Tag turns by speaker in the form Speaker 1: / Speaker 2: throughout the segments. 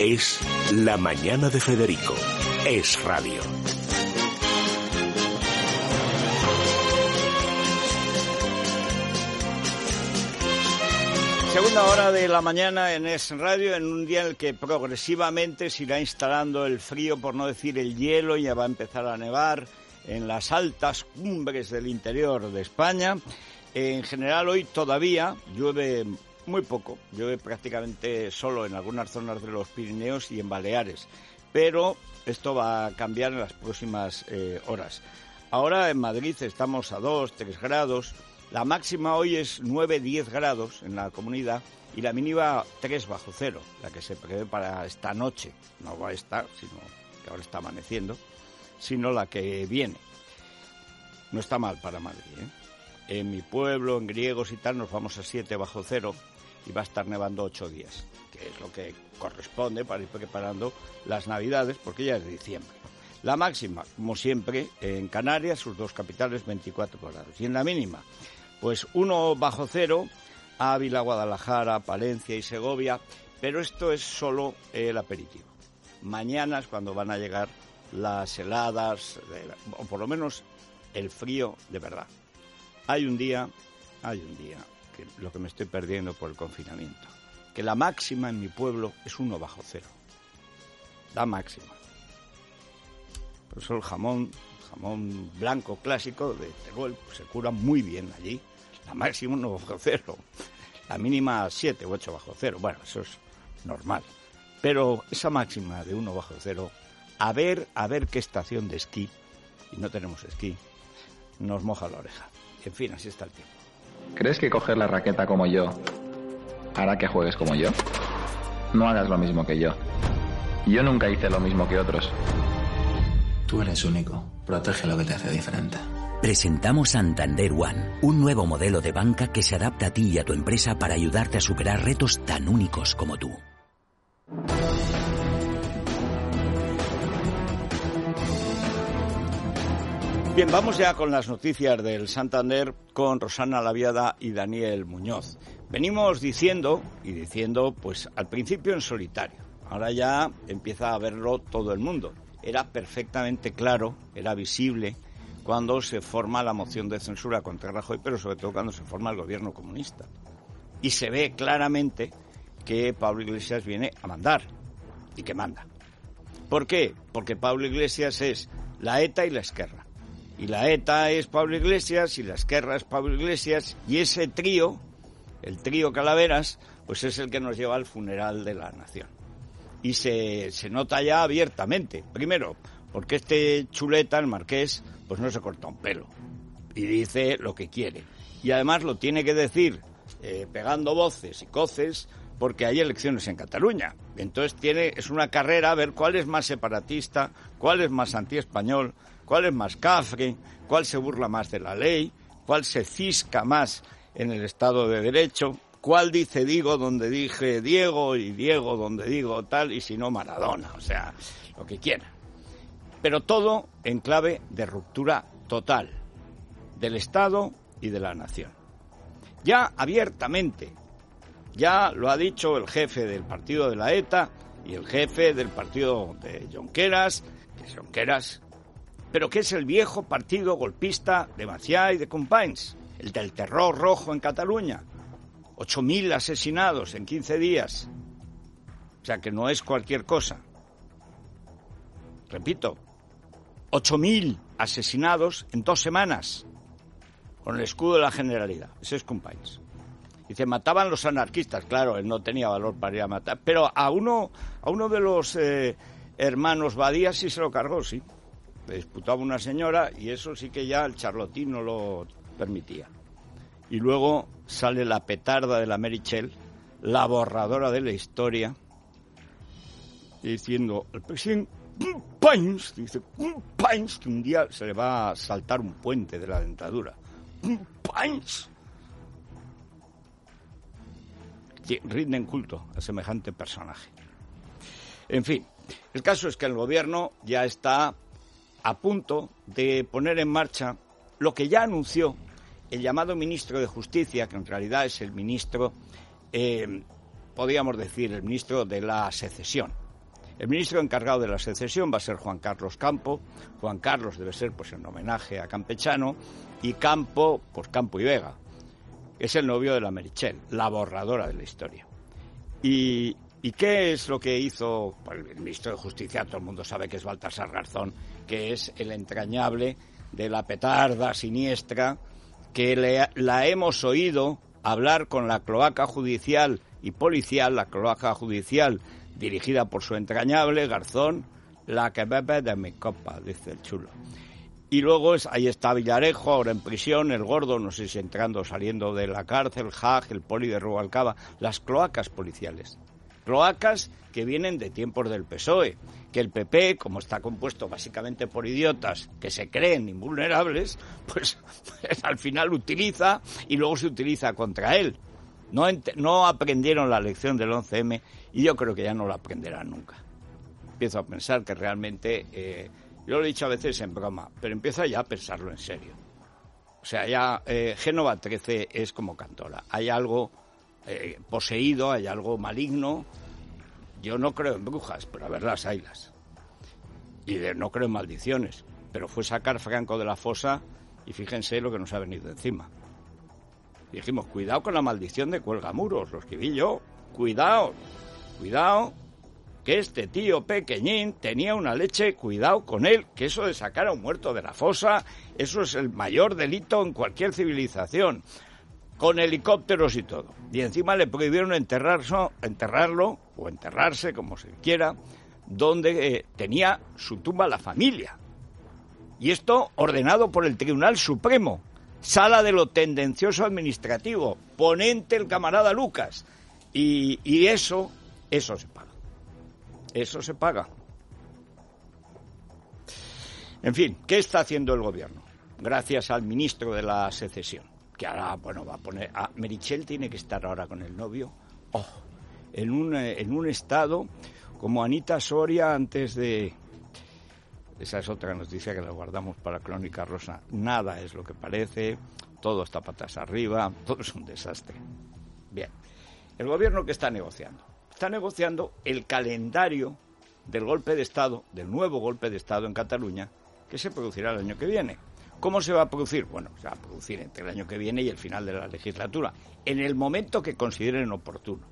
Speaker 1: Es La Mañana de Federico. Es radio.
Speaker 2: Segunda hora de la mañana en Es Radio, en un día en el que progresivamente se irá instalando el frío, por no decir el hielo, y ya va a empezar a nevar en las altas cumbres del interior de España. En general hoy todavía llueve muy poco, llueve prácticamente solo en algunas zonas de los Pirineos y en Baleares, pero esto va a cambiar en las próximas horas. Ahora en Madrid estamos a 2, 3 grados, la máxima hoy es 9-10 grados en la comunidad y la mínima 3 bajo cero, la que se prevé para esta noche, no va a estar, sino que ahora está amaneciendo, sino la que viene. No está mal para Madrid, ¿eh? En mi pueblo, en Griegos y tal, nos vamos a 7 bajo cero y va a estar nevando 8 días, que es lo que corresponde para ir preparando las Navidades, porque ya es diciembre. La máxima, como siempre, en Canarias, sus dos capitales, 24 grados. Y en la mínima, pues 1 bajo cero, Ávila, Guadalajara, Palencia y Segovia, pero esto es solo el aperitivo. Mañana es cuando van a llegar las heladas, o por lo menos el frío de verdad. Hay un día, que lo que me estoy perdiendo por el confinamiento, que la máxima en mi pueblo es 1 bajo cero. La máxima. Por eso el jamón blanco clásico de Teruel pues se cura muy bien allí. La máxima 1 bajo cero. La mínima 7 u 8 bajo cero. Bueno, eso es normal. Pero esa máxima de 1 bajo cero, a ver qué estación de esquí, y no tenemos esquí, nos moja la oreja. En fin, así está el tiempo.
Speaker 3: ¿Crees que coger la raqueta como yo hará que juegues como yo? No hagas lo mismo que yo. Yo nunca hice lo mismo que otros.
Speaker 4: Tú eres único. Protege lo que te hace diferente.
Speaker 5: Presentamos Santander One, un nuevo modelo de banca que se adapta a ti y a tu empresa para ayudarte a superar retos tan únicos como tú.
Speaker 2: Bien, vamos ya con las noticias del Santander con Rosana Laviada y Daniel Muñoz. Venimos diciendo, pues al principio en solitario, ahora ya empieza a verlo todo el mundo. Era perfectamente claro, era visible cuando se forma la moción de censura contra Rajoy, pero sobre todo cuando se forma el gobierno comunista. Y se ve claramente que Pablo Iglesias viene a mandar, y que manda. ¿Por qué? Porque Pablo Iglesias es la ETA y la Esquerra. Y la ETA es Pablo Iglesias y la Esquerra es Pablo Iglesias, y ese trío, el trío Calaveras, pues es el que nos lleva al funeral de la nación. Y se nota ya abiertamente. Primero, porque este chuleta, el marqués, pues no se corta un pelo y dice lo que quiere. Y además lo tiene que decir pegando voces y coces, porque hay elecciones en Cataluña. Entonces es una carrera a ver cuál es más separatista, cuál es más antiespañol, cuál es más cafre, cuál se burla más de la ley, cuál se cisca más en el Estado de Derecho, cuál dice digo donde dije Diego y Diego donde digo tal, y si no Maradona, o sea, lo que quiera. Pero todo en clave de ruptura total del Estado y de la nación. Ya abiertamente, ya lo ha dicho el jefe del partido de la ETA y el jefe del partido de Junqueras, que es Junqueras, pero que es el viejo partido golpista de Macià y de Companys, el del terror rojo en Cataluña. 8.000 asesinados en 15 días. O sea, que no es cualquier cosa. Repito, 8.000 asesinados en 2 semanas con el escudo de la Generalidad. Ese es Companys. Dice, mataban los anarquistas. Claro, él no tenía valor para ir a matar. Pero a uno de los hermanos Badía sí se lo cargó, sí. Le disputaba una señora y eso sí que ya el charlotín no lo permitía. Y luego sale la petarda de la Meritxell, la borradora de la historia, diciendo, el presidente Companys, dice Companys, que un día se le va a saltar un puente de la dentadura. Companys. Rinden culto a semejante personaje. En fin, el caso es que el gobierno ya está a punto de poner en marcha lo que ya anunció el llamado ministro de Justicia, que en realidad es el ministro, podríamos decir, el ministro de la secesión, El ministro encargado de la secesión va a ser Juan Carlos Campo. Juan Carlos debe ser pues en homenaje a Campechano, y Campo, pues Campo y Vega. Es el novio de la Meritxell, la borradora de la historia. ¿Y qué es lo que hizo pues, el ministro de Justicia? Todo el mundo sabe que es Baltasar Garzón, que es el entrañable de la petarda siniestra, que la hemos oído hablar con la cloaca judicial y policial, la cloaca judicial dirigida por su entrañable Garzón, la que bebe de mi copa, dice el chulo. Y luego ahí está Villarejo, ahora en prisión, el gordo, no sé si entrando o saliendo de la cárcel, Hag, el poli de Rubalcaba, las cloacas policiales. Cloacas que vienen de tiempos del PSOE, que el PP, como está compuesto básicamente por idiotas que se creen invulnerables, pues al final utiliza y luego se utiliza contra él. No aprendieron la lección del 11M y yo creo que ya no la aprenderán nunca. Empiezo a pensar que realmente... yo lo he dicho a veces en broma, pero empiezo ya a pensarlo en serio. O sea, ya Génova 13 es como Cantora. Hay algo poseído, hay algo maligno. Yo no creo en brujas, pero a ver, las haylas. Y no creo en maldiciones. Pero fue sacar Franco de la fosa y fíjense lo que nos ha venido encima. Y dijimos, cuidado con la maldición de Cuelgamuros, los que vi yo. Cuidado, que este tío pequeñín tenía una leche, cuidado con él, que eso de sacar a un muerto de la fosa, eso es el mayor delito en cualquier civilización, con helicópteros y todo. Y encima le prohibieron enterrarlo, o enterrarse, como se quiera, donde tenía su tumba la familia. Y esto ordenado por el Tribunal Supremo, sala de lo tendencioso administrativo, ponente el camarada Lucas, y eso se paga. Eso se paga. En fin, ¿qué está haciendo el gobierno? Gracias al ministro de la secesión, que ahora, bueno, va a poner... Meritxell tiene que estar ahora con el novio, en un estado como Anita Soria antes de... Esa es otra noticia que la guardamos para Crónica Rosa. Nada es lo que parece, todo está patas arriba, todo es un desastre. Bien, ¿el gobierno qué está negociando? Está negociando el calendario del golpe de Estado, del nuevo golpe de Estado en Cataluña, que se producirá el año que viene. ¿Cómo se va a producir? Bueno, se va a producir entre el año que viene y el final de la legislatura, en el momento que consideren oportuno.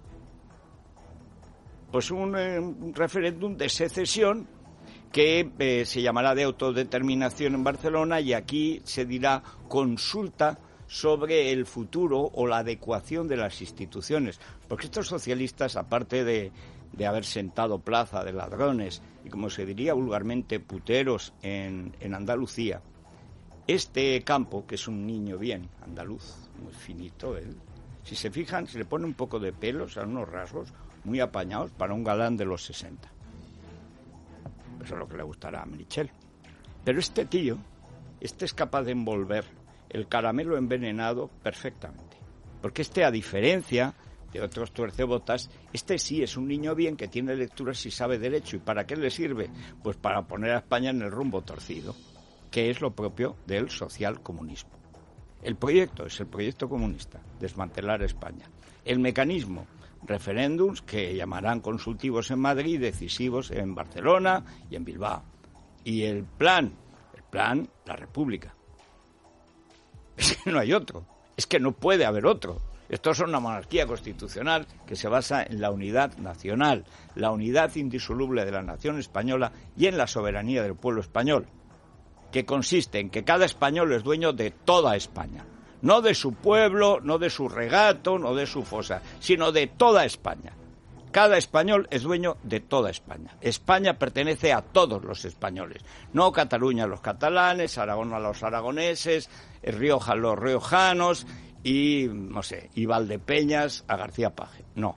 Speaker 2: Pues un referéndum de secesión que se llamará de autodeterminación en Barcelona, y aquí se dirá consulta sobre el futuro o la adecuación de las instituciones. Porque estos socialistas, aparte de haber sentado plaza de ladrones y, como se diría vulgarmente, puteros en Andalucía, este Campo, que es un niño bien andaluz, muy finito él, si se fijan, se le pone un poco de pelo, o sea, unos rasgos muy apañados para un galán de los 60. Eso es lo que le gustará a Meritxell. Pero este tío, es capaz de envolver el caramelo envenenado perfectamente. Porque a diferencia de otros tuercebotas, sí es un niño bien que tiene lecturas y sabe derecho. ¿Y para qué le sirve? Pues para poner a España en el rumbo torcido, que es lo propio del socialcomunismo. El proyecto es el proyecto comunista, desmantelar España. El mecanismo, referéndums que llamarán consultivos en Madrid, decisivos en Barcelona y en Bilbao. Y el plan, la República. Es que no hay otro, es que no puede haber otro. Esto es una monarquía constitucional que se basa en la unidad nacional, la unidad indisoluble de la nación española y en la soberanía del pueblo español, que consiste en que cada español es dueño de toda España, no de su pueblo, no de su regato, no de su fosa, sino de toda España. Cada español es dueño de toda España. España pertenece a todos los españoles. No Cataluña a los catalanes, Aragón a los aragoneses, Rioja a los riojanos y, no sé, y Valdepeñas a García Paje. No.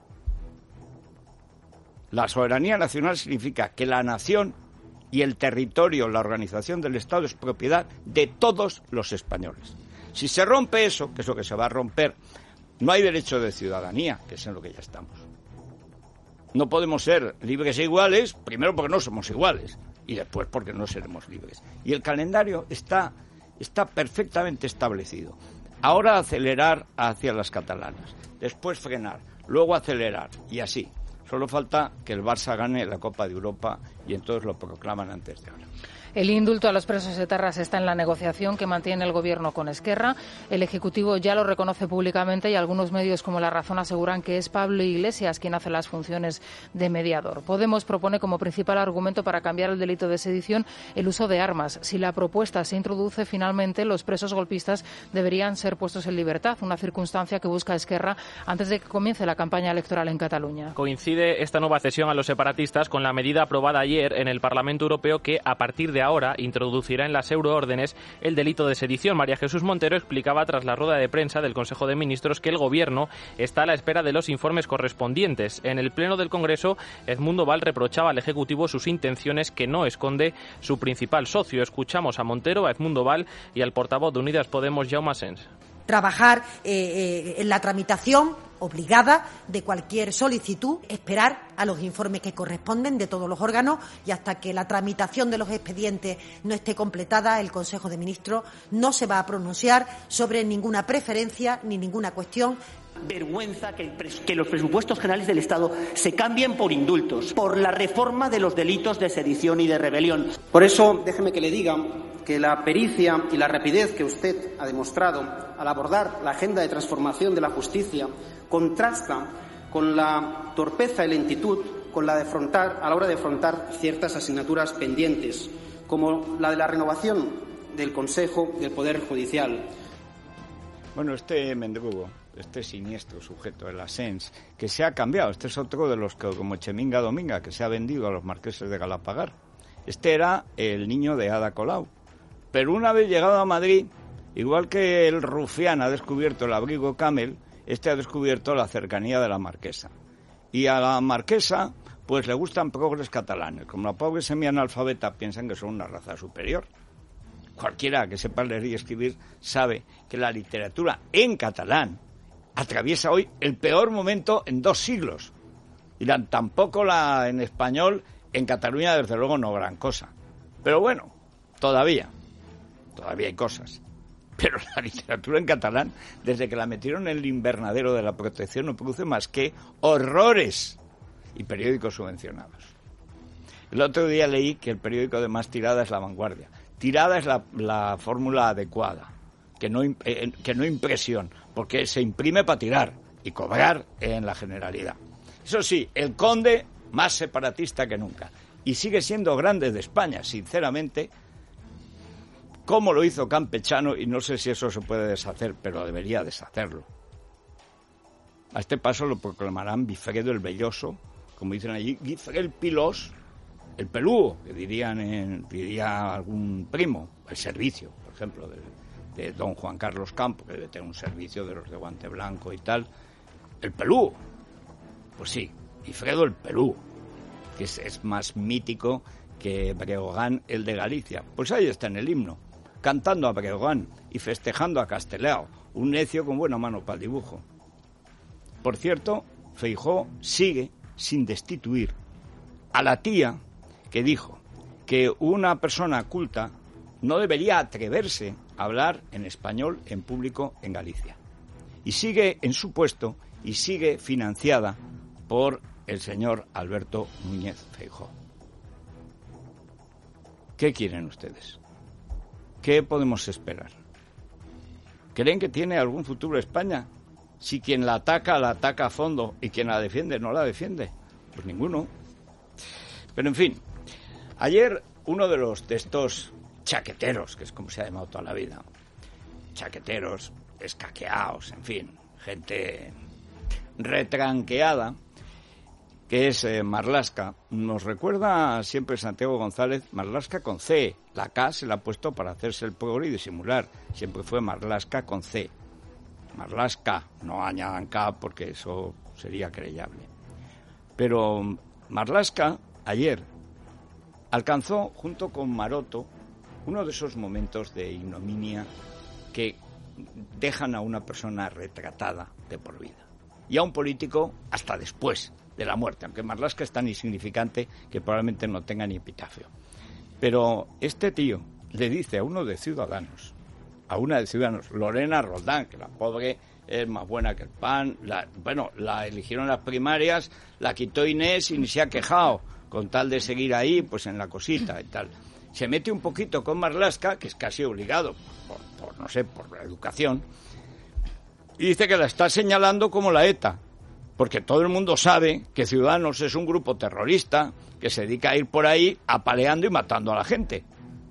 Speaker 2: La soberanía nacional significa que la nación y el territorio, la organización del Estado es propiedad de todos los españoles. Si se rompe eso, que es lo que se va a romper, no hay derecho de ciudadanía, que es en lo que ya estamos. No podemos ser libres e iguales, primero porque no somos iguales, y después porque no seremos libres. Y el calendario está perfectamente establecido. Ahora acelerar hacia las catalanas, después frenar, luego acelerar, y así. Solo falta que el Barça gane la Copa de Europa y entonces lo proclaman antes de ahora.
Speaker 6: El indulto a los presos etarras está en la negociación que mantiene el Gobierno con Esquerra. El Ejecutivo ya lo reconoce públicamente y algunos medios como La Razón aseguran que es Pablo Iglesias quien hace las funciones de mediador. Podemos propone como principal argumento para cambiar el delito de sedición el uso de armas. Si la propuesta se introduce finalmente, los presos golpistas deberían ser puestos en libertad, una circunstancia que busca Esquerra antes de que comience la campaña electoral en Cataluña.
Speaker 7: Coincide esta nueva cesión a los separatistas con la medida aprobada ayer en el Parlamento Europeo que, a partir de ahora, introducirá en las euroórdenes el delito de sedición. María Jesús Montero explicaba tras la rueda de prensa del Consejo de Ministros que el Gobierno está a la espera de los informes correspondientes. En el Pleno del Congreso, Edmundo Val reprochaba al Ejecutivo sus intenciones que no esconde su principal socio. Escuchamos a Montero, a Edmundo Val y al portavoz de Unidas Podemos, Jaume Asens.
Speaker 8: Trabajar en la tramitación obligada de cualquier solicitud, esperar a los informes que corresponden de todos los órganos y hasta que la tramitación de los expedientes no esté completada, el Consejo de Ministros no se va a pronunciar sobre ninguna preferencia ni ninguna cuestión.
Speaker 9: Vergüenza que los presupuestos generales del Estado se cambien por indultos, por la reforma de los delitos de sedición y de rebelión.
Speaker 10: Por eso, déjeme que le diga que la pericia y la rapidez que usted ha demostrado al abordar la agenda de transformación de la justicia contrasta con la torpeza y lentitud a la hora de afrontar ciertas asignaturas pendientes, como la de la renovación del Consejo del Poder Judicial.
Speaker 2: Bueno, este mendrugo, este siniestro sujeto, el Asens, que se ha cambiado, este es otro de los que, como Cheminga Dominga, que se ha vendido a los marqueses de Galapagar. Este era el niño de Ada Colau. Pero una vez llegado a Madrid, igual que el rufián ha descubierto el abrigo Camel, este ha descubierto la cercanía de la marquesa. Y a la marquesa, pues le gustan progres catalanes. Como la pobre semianalfabeta piensan que son una raza superior. Cualquiera que sepa leer y escribir sabe que la literatura en catalán atraviesa hoy el peor momento en 2 siglos. Y tampoco la en español, en Cataluña, desde luego, no gran cosa. Pero bueno, todavía hay cosas. Pero la literatura en catalán, desde que la metieron en el invernadero de la protección, no produce más que horrores y periódicos subvencionados. El otro día leí que el periódico de más tirada es La Vanguardia. Tirada es la fórmula adecuada, que no impresión, porque se imprime para tirar y cobrar en la Generalidad. Eso sí, el Conde más separatista que nunca. Y sigue siendo grande de España, sinceramente, como lo hizo Campechano, y no sé si eso se puede deshacer, pero debería deshacerlo. A este paso lo proclamarán Bifredo el como dicen allí, Guifre el Pilós, el pelúo, que diría algún primo, el servicio, por ejemplo, de don Juan Carlos Campo, que debe tener un servicio de los de guante blanco y tal. El pelúo, pues sí, Guifredo el pelúo, que es más mítico que Breogán el de Galicia. Pues ahí está en el himno, cantando a Breogán y festejando a Castelao, un necio con buena mano para el dibujo. Por cierto, Feijóo sigue sin destituir a la tía que dijo que una persona culta no debería atreverse a hablar en español en público en Galicia. Y sigue en su puesto y sigue financiada por el señor Alberto Núñez Feijóo. ¿Qué quieren ustedes? ¿Qué podemos esperar? ¿Creen que tiene algún futuro España? Si quien la ataca a fondo y quien la defiende no la defiende, pues ninguno. Pero en fin, ayer uno de estos chaqueteros, que es como se ha llamado toda la vida, chaqueteros, escaqueados, en fin, gente retranqueada, que es Marlaska, nos recuerda siempre Santiago González, Marlaska con C, la K se la ha puesto para hacerse el progre y disimular, siempre fue Marlaska con C, Marlaska, no añadan K porque eso sería creyable. Pero Marlaska ayer alcanzó, junto con Maroto, uno de esos momentos de ignominia que dejan a una persona retratada de por vida. Y a un político hasta después de la muerte, aunque Marlaska es tan insignificante que probablemente no tenga ni epitafio. Pero este tío le dice a una de Ciudadanos, Lorena Roldán, que la pobre es más buena que el pan. La eligieron en las primarias, la quitó Inés y ni se ha quejado, con tal de seguir ahí, pues en la cosita y tal. Se mete un poquito con Marlaska, que es casi obligado, por la educación, y dice que la está señalando como la ETA, porque todo el mundo sabe que Ciudadanos es un grupo terrorista que se dedica a ir por ahí apaleando y matando a la gente.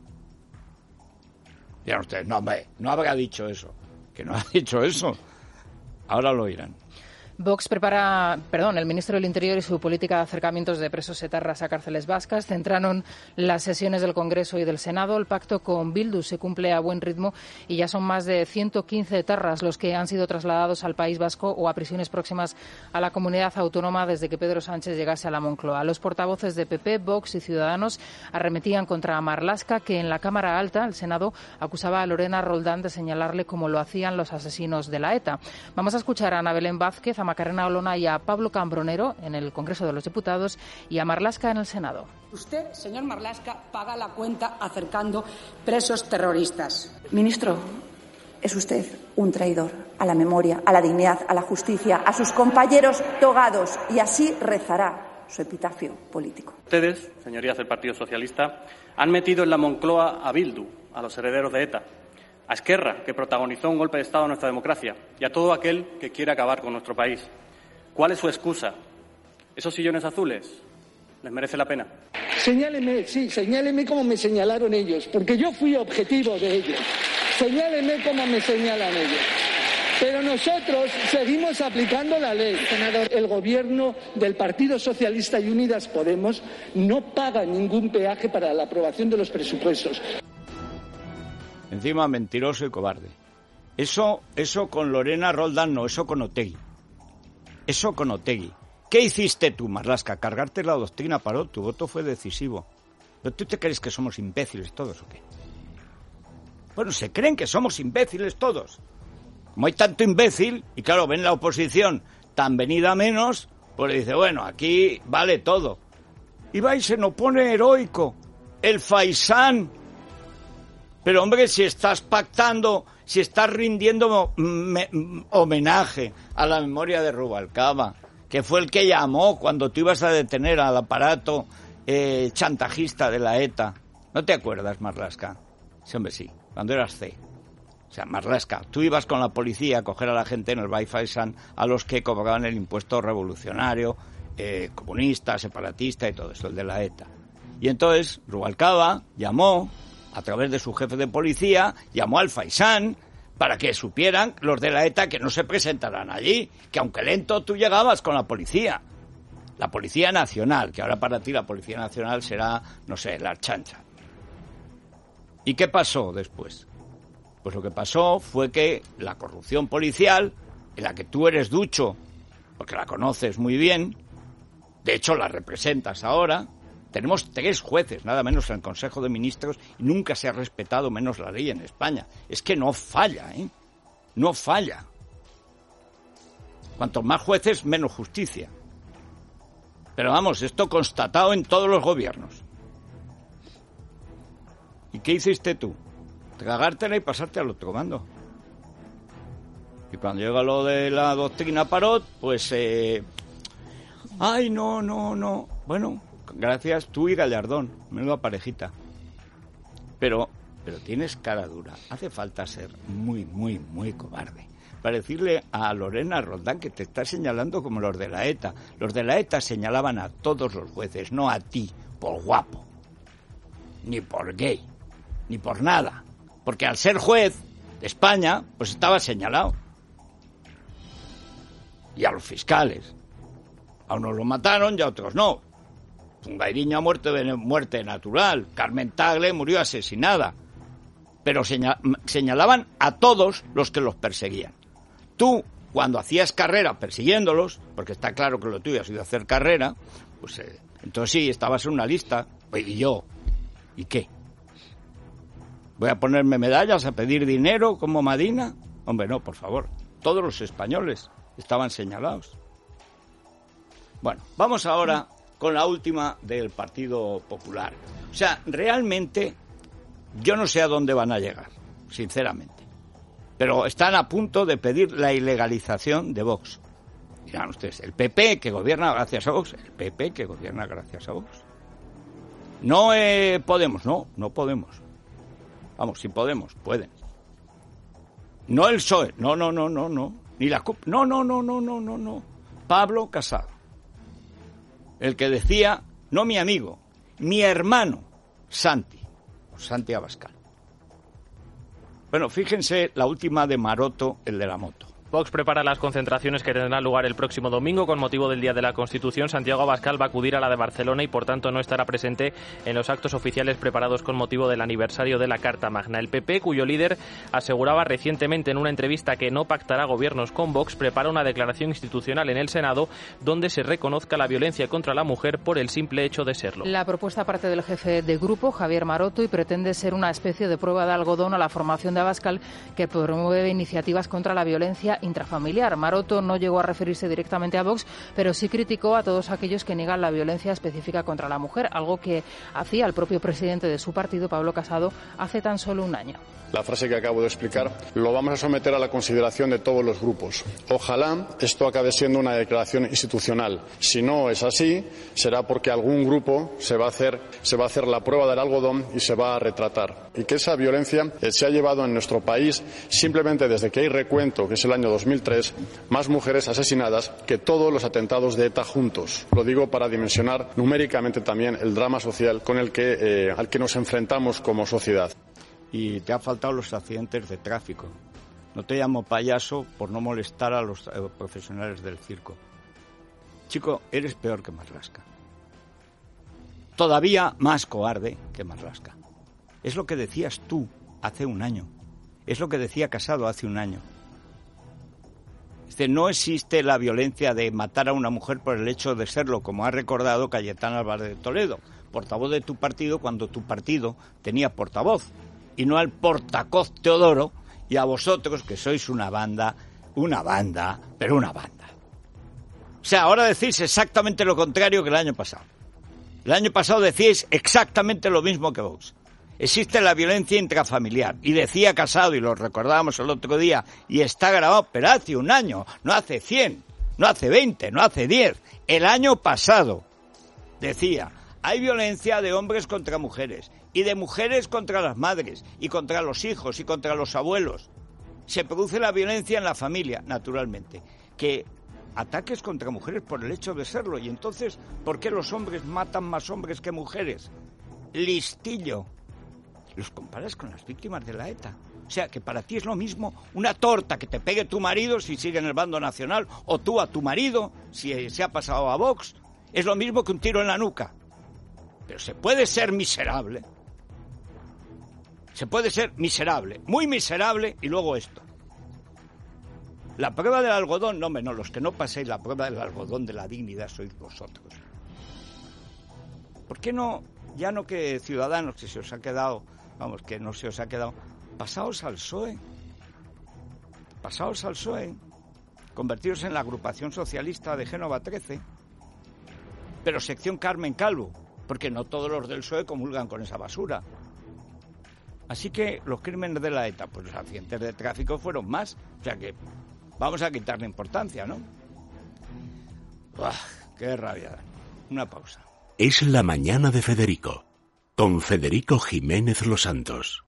Speaker 2: Dirán ustedes, no, hombre, no habrá dicho eso. Que no ha dicho eso. Ahora lo oirán.
Speaker 6: Vox el ministro del Interior y su política de acercamientos de presos etarras a cárceles vascas centraron las sesiones del Congreso y del Senado. El pacto con Bildu se cumple a buen ritmo y ya son más de 115 etarras los que han sido trasladados al País Vasco o a prisiones próximas a la comunidad autónoma desde que Pedro Sánchez llegase a la Moncloa. Los portavoces de PP, Vox y Ciudadanos arremetían contra Marlaska, que en la Cámara Alta, el Senado, acusaba a Lorena Roldán de señalarle como lo hacían los asesinos de la ETA. Vamos a escuchar a Ana Belén Vázquez, a Macarena Olona y a Pablo Cambronero en el Congreso de los Diputados y a Marlaska en el Senado.
Speaker 11: Usted, señor Marlaska, paga la cuenta acercando presos terroristas. Ministro, es usted un traidor a la memoria, a la dignidad, a la justicia, a sus compañeros togados, y así rezará su epitafio político.
Speaker 12: Ustedes, señorías del Partido Socialista, han metido en la Moncloa a Bildu, a los herederos de ETA, a Esquerra, que protagonizó un golpe de Estado en nuestra democracia, y a todo aquel que quiere acabar con nuestro país. ¿Cuál es su excusa? ¿Esos sillones azules les merece la pena?
Speaker 13: Señáleme como me señalaron ellos, porque yo fui objetivo de ellos. Señáleme como me señalan ellos. Pero nosotros seguimos aplicando la ley. Senador, el gobierno del Partido Socialista y Unidas Podemos no paga ningún peaje para la aprobación de los presupuestos.
Speaker 2: Encima mentiroso y cobarde. Eso con Lorena Roldán no, eso con Otegi. ¿Qué hiciste tú, Marlaska? ¿Cargarte la doctrina Parot? Tu voto fue decisivo. ¿Pero tú te crees que somos imbéciles todos o qué? Bueno, se creen que somos imbéciles todos. Como hay tanto imbécil, y claro, ven la oposición tan venida menos, pues le dice, bueno, aquí vale todo. Y va y se nos pone heroico. El faisán. Pero hombre, si estás pactando, si estás rindiendo homenaje a la memoria de Rubalcaba, que fue el que llamó cuando tú ibas a detener al aparato chantajista de la ETA. ¿No te acuerdas, Marlaska? Sí, hombre, sí, cuando eras C. O sea, Marlaska, tú ibas con la policía a coger a la gente en el Baifaisan, a los que cobraban el impuesto revolucionario, comunista, separatista y todo eso, el de la ETA. Y entonces Rubalcaba llamó, a través de su jefe de policía, llamó al Faisán para que supieran los de la ETA que no se presentaran allí, que aunque lento tú llegabas con la Policía Nacional, que ahora para ti la Policía Nacional será, no sé, la chancha. ¿Y qué pasó después? Pues lo que pasó fue que la corrupción policial, en la que tú eres ducho, porque la conoces muy bien, de hecho la representas ahora. Tenemos 3 jueces, nada menos en el Consejo de Ministros, y nunca se ha respetado menos la ley en España. Es que no falla, ¿eh? No falla. Cuantos más jueces, menos justicia. Pero vamos, esto constatado en todos los gobiernos. ¿Y qué hiciste tú? Tragártela y pasarte al otro bando. Y cuando llega lo de la doctrina Parot, pues... ¡ay, no! Bueno... Gracias, tú y Gallardón, menuda parejita. Pero tienes cara dura. Hace falta ser muy, muy, muy cobarde para decirle a Lorena Roldán que te está señalando como los de la ETA. Los de la ETA señalaban a todos los jueces, no a ti, por guapo, ni por gay, ni por nada. Porque al ser juez de España, pues estaba señalado. Y a los fiscales. A unos lo mataron y a otros no. Fungairiño ha muerto de muerte natural, Carmen Tagle murió asesinada, pero señalaban a todos los que los perseguían. Tú, cuando hacías carrera persiguiéndolos, porque está claro que lo tuyo ha sido hacer carrera, pues entonces sí, estabas en una lista, y yo, ¿y qué? ¿Voy a ponerme medallas, a pedir dinero como Madina? Hombre, no, por favor, todos los españoles estaban señalados. Bueno, vamos ahora con la última del Partido Popular. O sea, realmente yo no sé a dónde van a llegar, sinceramente. Pero están a punto de pedir la ilegalización de Vox. Dirán ustedes, el PP que gobierna gracias a Vox, el PP que gobierna gracias a Vox. No Podemos, no Podemos. Vamos, si Podemos, pueden. No el PSOE, no. Ni la CUP, no. Pablo Casado. El que decía, no mi amigo, mi hermano, Santi Abascal. Bueno, fíjense la última de Maroto, el de la moto.
Speaker 7: Vox prepara las concentraciones que tendrán lugar el próximo domingo con motivo del Día de la Constitución. Santiago Abascal va a acudir a la de Barcelona y por tanto no estará presente en los actos oficiales preparados con motivo del aniversario de la Carta Magna. El PP, cuyo líder aseguraba recientemente en una entrevista que no pactará gobiernos con Vox, prepara una declaración institucional en el Senado donde se reconozca la violencia contra la mujer por el simple hecho de serlo.
Speaker 6: La propuesta parte del jefe de grupo, Javier Maroto, y pretende ser una especie de prueba de algodón a la formación de Abascal, que promueve iniciativas contra la violencia intrafamiliar. Maroto no llegó a referirse directamente a Vox, pero sí criticó a todos aquellos que niegan la violencia específica contra la mujer, algo que hacía el propio presidente de su partido, Pablo Casado, hace tan solo un año.
Speaker 14: La frase que acabo de explicar lo vamos a someter a la consideración de todos los grupos. Ojalá esto acabe siendo una declaración institucional. Si no es así, será porque algún grupo se va a hacer la prueba del algodón y se va a retratar. Y que esa violencia se ha llevado en nuestro país simplemente desde que hay recuento, que es el año 2003, más mujeres asesinadas que todos los atentados de ETA juntos. Lo digo para dimensionar numéricamente también el drama social con al que nos enfrentamos como sociedad.
Speaker 2: Y te han faltado los accidentes de tráfico. No te llamo payaso por no molestar a los profesionales del circo. Chico, eres peor que Marlaska. Todavía más cobarde que Marlaska. Es lo que decías tú hace un año. Es lo que decía Casado hace un año. No existe la violencia de matar a una mujer por el hecho de serlo, como ha recordado Cayetano Álvarez de Toledo, portavoz de tu partido, cuando tu partido tenía portavoz. Y no al portacoz Teodoro y a vosotros que sois una banda. O sea, ahora decís exactamente lo contrario que el año pasado. El año pasado decíais exactamente lo mismo que Vox. Existe la violencia intrafamiliar. Y decía Casado, y lo recordábamos el otro día, y está grabado, pero hace un año, no hace 100, no hace 20, no hace 10. El año pasado decía, hay violencia de hombres contra mujeres. Y de mujeres contra las madres, y contra los hijos, y contra los abuelos. Se produce la violencia en la familia, naturalmente. Que ataques contra mujeres por el hecho de serlo. Y entonces, ¿por qué los hombres matan más hombres que mujeres? Listillo. Los comparas con las víctimas de la ETA. O sea, que para ti es lo mismo una torta que te pegue tu marido si sigue en el bando nacional, o tú a tu marido si se ha pasado a Vox. Es lo mismo que un tiro en la nuca. Pero se puede ser miserable. Se puede ser miserable, muy miserable, y luego esto. La prueba del algodón, no, los que no paséis la prueba del algodón de la dignidad sois vosotros. ¿Por qué no, ya no que Ciudadanos, que se os ha quedado, que no se os ha quedado, pasaos al PSOE, convertiros en la agrupación socialista de Génova 13, pero sección Carmen Calvo, porque no todos los del PSOE comulgan con esa basura. Así que los crímenes de la ETA, pues los accidentes de tráfico fueron más. O sea que vamos a quitarle importancia, ¿no? ¡Uah, qué rabia! Una pausa.
Speaker 1: Es la mañana de Federico, con Federico Jiménez Los Santos.